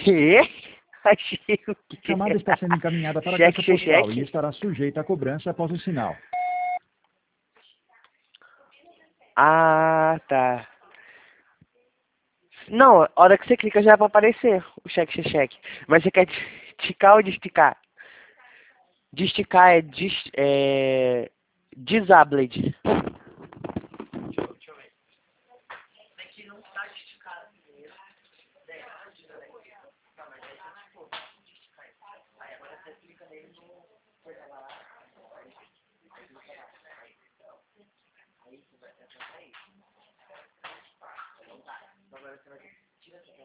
Quê? Achei o quê? A chamada está sendo encaminhada para a Cheque, caixa postal cheque. e estará sujeita a cobrança após o sinal. Ah, tá. Não, a hora que você clica já vai aparecer o cheque. Mas você quer esticar ou desticar? Desticar é disabled.